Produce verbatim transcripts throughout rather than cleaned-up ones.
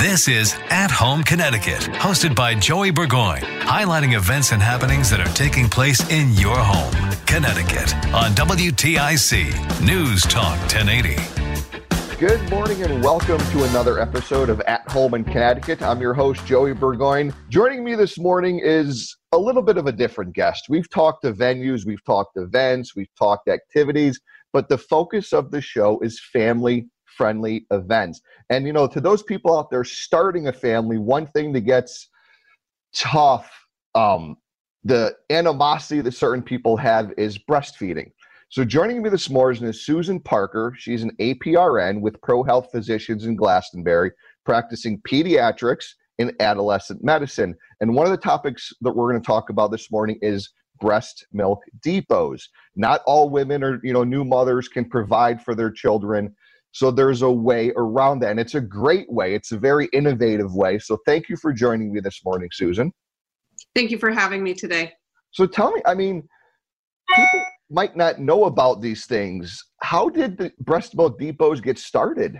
This is At Home Connecticut, hosted by Joey Burgoyne, highlighting events and happenings that are taking place in your home, Connecticut, on W T I C News Talk ten eighty. Good morning and welcome to another episode of At Home in Connecticut. I'm your host, Joey Burgoyne. Joining me this morning is a little bit of a different guest. We've talked to venues, we've talked events, we've talked activities, but the focus of the show is family-friendly events. And, you know, to those people out there starting a family, one thing that gets tough, um, the animosity that certain people have is breastfeeding. So joining me this morning is Susan Parker. She's an A P R N with ProHealth Physicians in Glastonbury, practicing pediatrics and adolescent medicine. And one of the topics that we're going to talk about this morning is breast milk depots. Not all women or, you know, new mothers can provide for their children. So there's a way around that. And it's a great way. It's a very innovative way. So thank you for joining me this morning, Susan. Thank you for having me today. So tell me, I mean, people might not know about these things. How did the breast milk depots get started?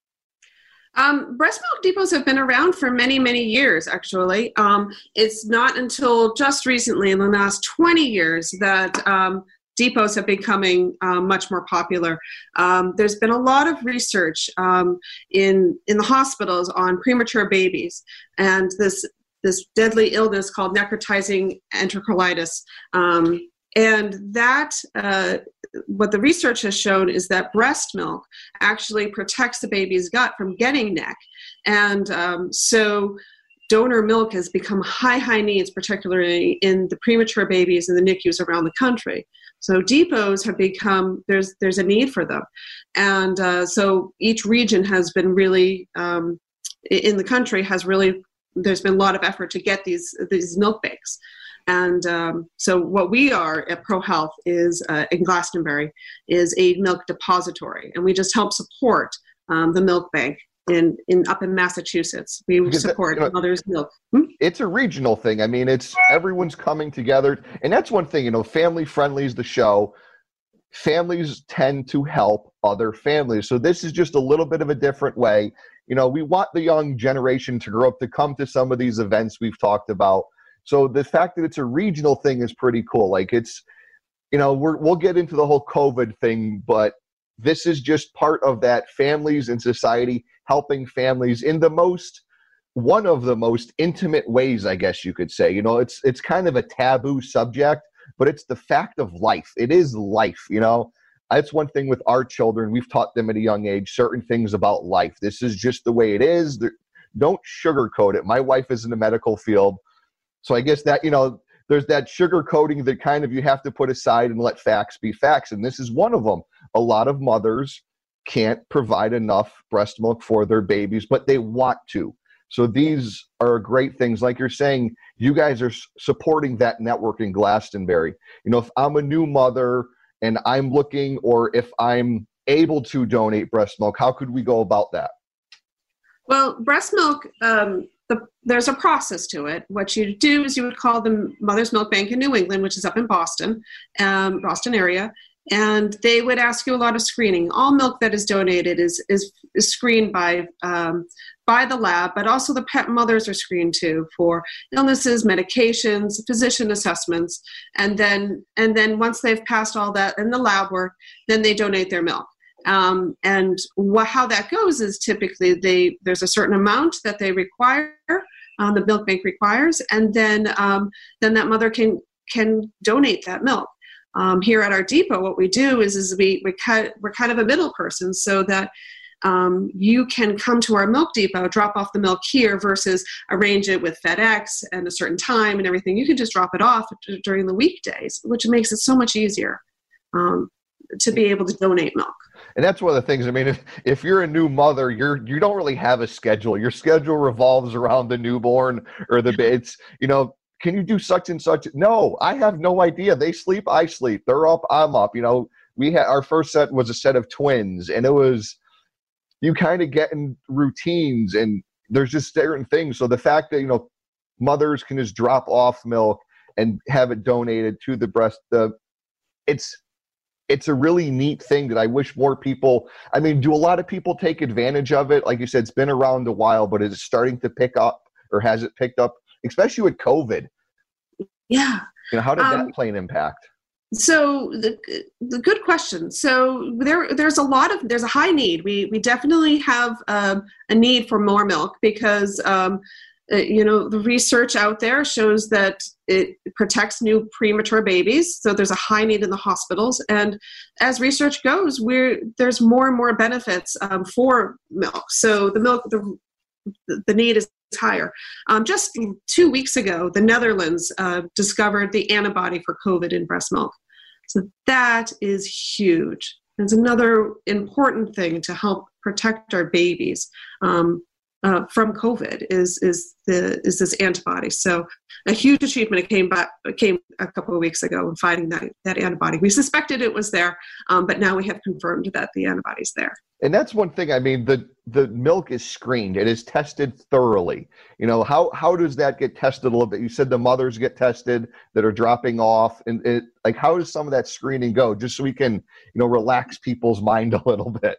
Um, breast milk depots have been around for many, many years, actually. Um, it's not until just recently, in the last twenty years, that um, depots have been becoming um, much more popular. Um, there's been a lot of research um, in in the hospitals on premature babies and this this deadly illness called necrotizing enterocolitis. Um, and that, uh, what the research has shown is that breast milk actually protects the baby's gut from getting neck. And um, so donor milk has become high, high needs, particularly in the premature babies and the N I C Us around the country. So depots have become, there's there's a need for them. And uh, so each region has been really, um, in the country has really, there's been a lot of effort to get these these milk banks. And um, so what we are at ProHealth is, uh, in Glastonbury, is a milk depository. And we just help support um, the milk bank in, in up in Massachusetts. We because support that, you know, mother's milk. Hmm? It's a regional thing. I mean, it's everyone's coming together. And that's one thing, you know, family friendly is the show. Families tend to help other families. So this is just a little bit of a different way. You know, we want the young generation to grow up to come to some of these events we've talked about. So the fact that it's a regional thing is pretty cool. Like it's, you know, we're, we'll get into the whole COVID thing, but this is just part of that, families and society helping families in the most, one of the most intimate ways, I guess you could say. You know, it's it's kind of a taboo subject, but it's the fact of life. It is life, you know. That's one thing with our children. We've taught them at a young age certain things about life. This is just the way it is. They're, don't sugarcoat it. My wife is in the medical field. So I guess that, you know, there's that sugar coating that kind of you have to put aside and let facts be facts. And this is one of them. A lot of mothers can't provide enough breast milk for their babies, but they want to. So these are great things. Like you're saying, you guys are supporting that network in Glastonbury. You know, if I'm a new mother and I'm looking, or if I'm able to donate breast milk, how could we go about that? Well, breast milk, um, The, there's a process to it. What you do is you would call the Mother's Milk Bank in New England, which is up in Boston, um, Boston area, and they would ask you a lot of screening. All milk that is donated is is, is screened by um, by the lab, but also the pet mothers are screened too for illnesses, medications, physician assessments, and then and then once they've passed all that in the lab work, then they donate their milk. Um, and wh- how that goes is typically they there's a certain amount that they require, um, the milk bank requires, and then um, then that mother can can donate that milk. Um, here at our depot, what we do is is we we cut, we're kind of a middle person, so that um, you can come to our milk depot, drop off the milk here, versus arrange it with FedEx and a certain time and everything. You can just drop it off d- during the weekdays, which makes it so much easier um, to be able to donate milk. And that's one of the things. I mean, if, if you're a new mother, you're you don't really have a schedule. Your schedule revolves around the newborn or the it's you know. Can you do such and such? No, I have no idea. They sleep, I sleep. They're up, I'm up. You know, we had our first set was a set of twins, and it was you kind of get in routines, and there's just certain things. So the fact that you know mothers can just drop off milk and have it donated to the breast, the it's it's a really neat thing that I wish more people, I mean, do a lot of people take advantage of it? Like you said, it's been around a while, but is it starting to pick up, or has it picked up, especially with COVID? Yeah. You know, how did um, that play an impact? So the the good question. So there there's a lot of there's a high need. We we definitely have um, a need for more milk because um, uh, you know the research out there shows that it protects new premature babies. So there's a high need in the hospitals, and as research goes, we're there's more and more benefits um, for milk. So the milk the the need is higher. Um, just two weeks ago, the Netherlands uh, discovered the antibody for COVID in breast milk. So that is huge. It's another important thing to help protect our babies um, uh, from COVID is is the is this antibody. So a huge achievement. It came back it came a couple of weeks ago in finding that that antibody. We suspected it was there, um, but now we have confirmed that the antibody's there. And that's one thing. I mean, the the milk is screened. It is tested thoroughly. You know, how how does that get tested a little bit? You said the mothers get tested that are dropping off, and it, like how does some of that screening go? Just so we can, you know, relax people's mind a little bit.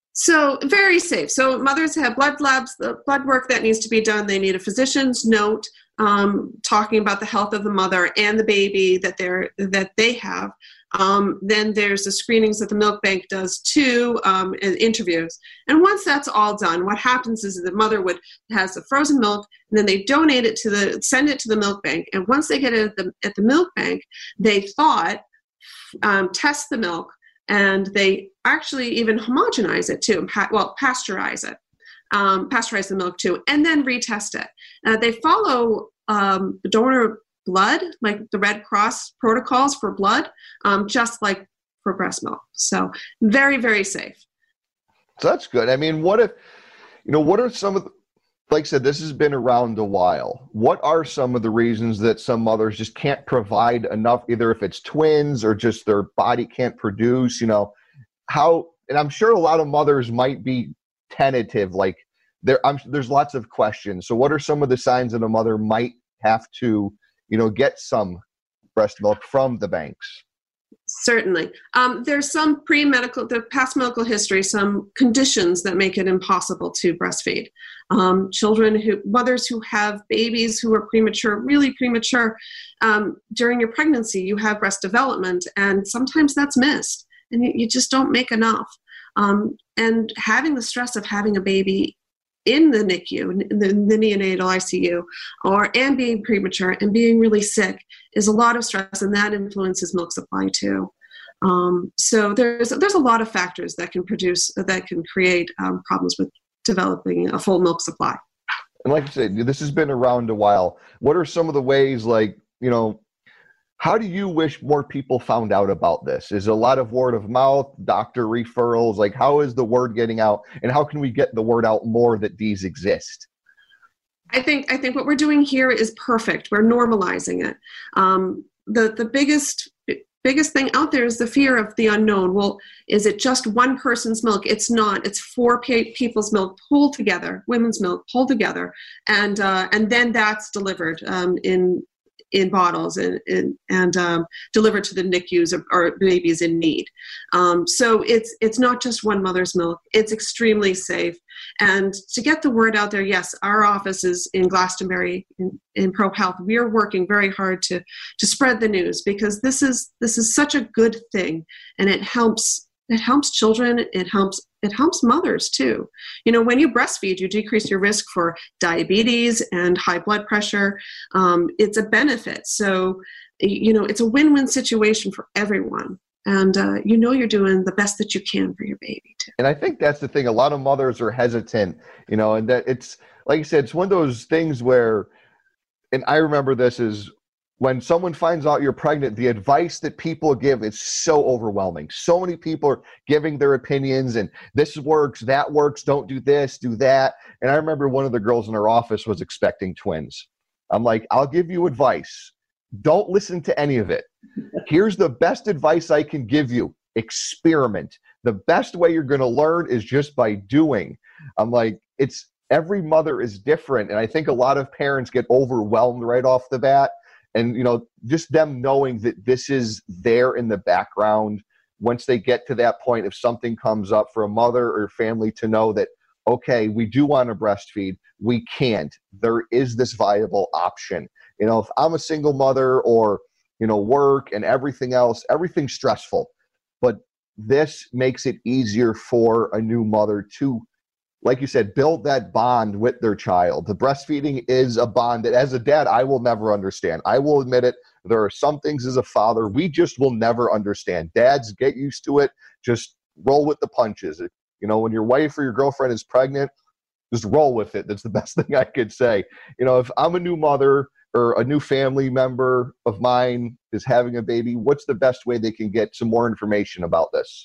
So very safe. So mothers have blood labs, the blood work that needs to be done. They need a physician's note um, talking about the health of the mother and the baby that they're that they have. Um, then there's the screenings that the milk bank does too, um, and interviews. And once that's all done, what happens is the mother would has the frozen milk, and then they donate it to the send it to the milk bank. And once they get it at the at the milk bank, they thaw it, um, test the milk, and they actually even homogenize it too. Pa- well, pasteurize it, um, pasteurize the milk too, and then retest it. Uh, they follow um, donor blood, like the Red Cross protocols for blood, um, just like for breast milk. So very, very safe. So that's good. I mean, what if, you know, what are some of the, like I said, this has been around a while. What are some of the reasons that some mothers just can't provide enough, either if it's twins or just their body can't produce, you know, how, and I'm sure a lot of mothers might be tentative, like there, I'm, there's lots of questions. So what are some of the signs that a mother might have to, you know, get some breast milk from the banks? Certainly. Um, there's some pre-medical, the past medical history, some conditions that make it impossible to breastfeed. Um, children who, mothers who have babies who are premature, really premature, um, during your pregnancy, you have breast development, and sometimes that's missed, and you, you just don't make enough. Um, and having the stress of having a baby in the N I C U, in the, the neonatal I C U, or and being premature and being really sick is a lot of stress, and that influences milk supply too. Um, so there's there's a lot of factors that can produce that can create um, problems with developing a full milk supply. And like I said, this has been around a while. What are some of the ways, like, you know, how do you wish more people found out about this? Is a lot of word of mouth, doctor referrals? Like, how is the word getting out, and how can we get the word out more that these exist? I think I think what we're doing here is perfect. We're normalizing it. Um, the the biggest biggest thing out there is the fear of the unknown. Well, is it just one person's milk? It's not. It's four pe- people's milk pulled together, women's milk pulled together, and uh, and then that's delivered um, in. in bottles and and, and um, delivered to the N I C Us or, or babies in need. Um, so it's it's not just one mother's milk. It's extremely safe. And to get the word out there, yes, our office is in Glastonbury in, in ProHealth. We are working very hard to to spread the news, because this is this is such a good thing, and it helps it helps children. It helps it helps mothers too. You know, when you breastfeed, you decrease your risk for diabetes and high blood pressure. Um, it's a benefit. So, you know, it's a win-win situation for everyone. And, uh, you know, you're doing the best that you can for your baby too. And I think that's the thing. A lot of mothers are hesitant, you know, and that it's, like you said, it's one of those things where, and I remember this is, when someone finds out you're pregnant, the advice that people give is so overwhelming. So many people are giving their opinions, and this works, that works, don't do this, do that. And I remember one of the girls in our office was expecting twins. I'm like, I'll give you advice. Don't listen to any of it. Here's the best advice I can give you. Experiment. The best way you're going to learn is just by doing. I'm like, it's every mother is different. And I think a lot of parents get overwhelmed right off the bat. And, you know, just them knowing that this is there in the background, once they get to that point, if something comes up for a mother or family to know that, okay, we do want to breastfeed, we can't. There is this viable option. You know, if I'm a single mother or, you know, work and everything else, everything's stressful. But this makes it easier for a new mother to, like you said, build that bond with their child. The breastfeeding is a bond that as a dad, I will never understand. I will admit it. There are some things as a father we just will never understand. Dads, get used to it. Just roll with the punches. You know, when your wife or your girlfriend is pregnant, just roll with it. That's the best thing I could say. You know, if I'm a new mother or a new family member of mine is having a baby, what's the best way they can get some more information about this?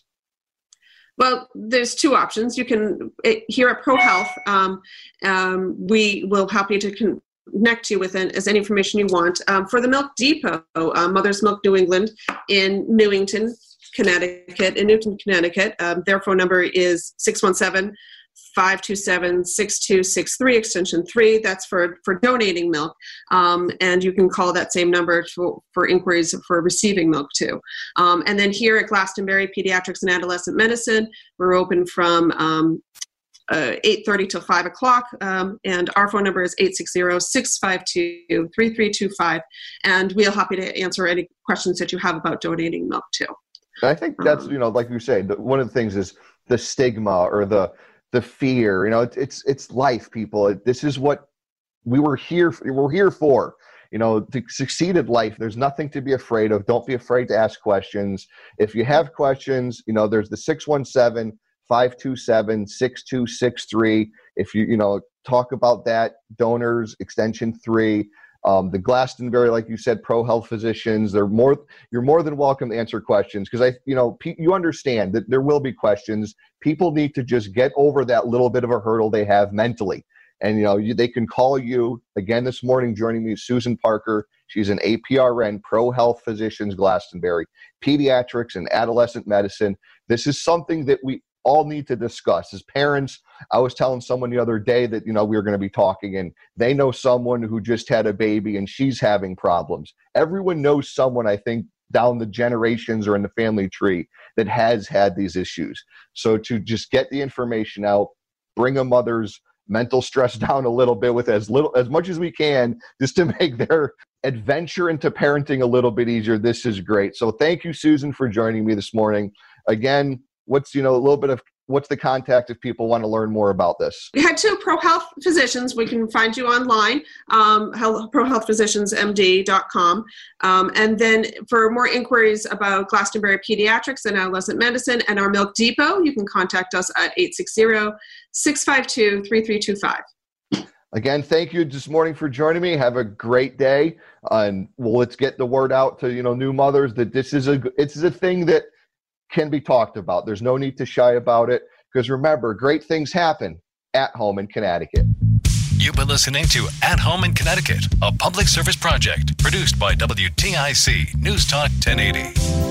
Well, there's two options. You can, here at ProHealth, um, um, we will help you to connect you with an, as any information you want. Um, for the Milk Depot, uh, Mother's Milk New England in Newington, Connecticut, in Newton, Connecticut, um, their phone number is six one seven, five two seven, six two six three, extension three. That's for, for donating milk. Um, and you can call that same number to, for inquiries for receiving milk too. Um, and then here at Glastonbury Pediatrics and Adolescent Medicine, we're open from um, uh, eight thirty till five o'clock. Um, and our phone number is eight six zero, six five two, three three two five. And we'll be happy to answer any questions that you have about donating milk too. I think that's, you know, like you say, the, one of the things is the stigma or the the fear. You know, it's it's, it's life, people. This is what we were here we're here for. You know, to succeed at life, there's nothing to be afraid of. Don't be afraid to ask questions. If you have questions, you know, there's the six one seven, five two seven, six two six three. If you, you know, talk about that, donors, extension three. Um, the Glastonbury, like you said, ProHealth physicians, they're more, you're more than welcome to answer questions because I, you know, pe- you understand that there will be questions. People need to just get over that little bit of a hurdle they have mentally. And, you know, you, they can call you. Again, this morning, joining me is Susan Parker. She's an A P R N, ProHealth Physicians, Glastonbury, Pediatrics and Adolescent Medicine. This is something that we all need to discuss. As parents, I was telling someone the other day that, you know, we were going to be talking and they know someone who just had a baby and she's having problems. Everyone knows someone, I think, down the generations or in the family tree that has had these issues. So to just get the information out, bring a mother's mental stress down a little bit with as little, as much as we can, just to make their adventure into parenting a little bit easier. This is great. So thank you, Susan, for joining me this morning. Again, what's, you know, a little bit of, what's the contact if people want to learn more about this? We had two ProHealth physicians. We can find you online, um, pro health physicians m d dot com. Um, and then for more inquiries about Glastonbury Pediatrics and Adolescent Medicine and our Milk Depot, you can contact us at eight six zero, six five two, three three two five. Again, thank you this morning for joining me. Have a great day. Uh, and well, let's get the word out to, you know, new mothers that this is a, it's a thing that can be talked about. There's no need to shy about it because remember, great things happen at home in Connecticut. You've been listening to At Home in Connecticut, a public service project produced by W T I C News Talk ten eighty.